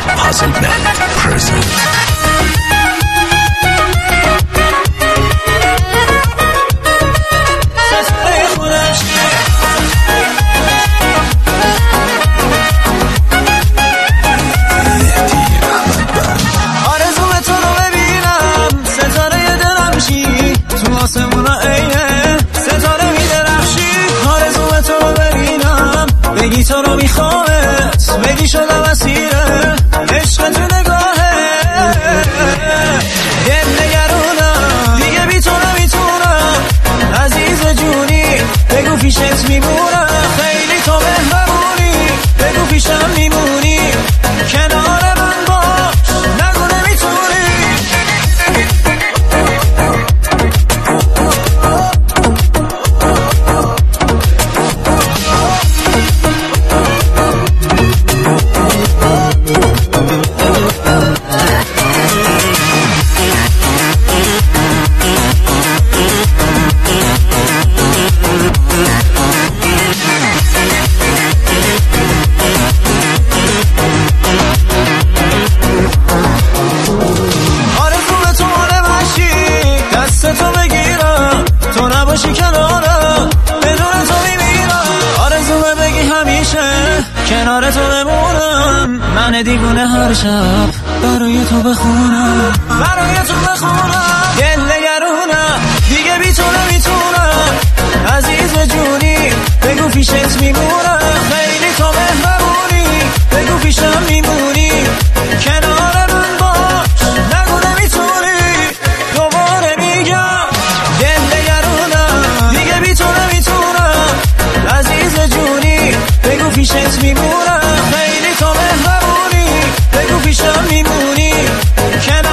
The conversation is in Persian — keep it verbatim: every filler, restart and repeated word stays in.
Puzzle Band present. بگی تو رو میخوامت بگی شدم اسیره عشق تو نگاهه دل نگرونم دیگه بی تو نمیتونم عزیز جونی بگو پیشت میمونم خیلی تو مهربونی بگو پیشم میمونی کنار من باش نگو نمیتونی کنار تو بمونم من دیوونه هر شب برای تو بخونم برای تو بخونم دل نگرونم دیگه بی تو نمیتونم عزیز جونی بگو پیشت میمونم خیلی تو مهربونی بگو پیشم میمونی کنار من باش نگو نمیتونی دوباره میگم دل نگرونم دیگه بی تو نمیتونم عزیز جونی بگو پیشت میمونم خیلی تو مهربونی بگو پیشم میمونی کنار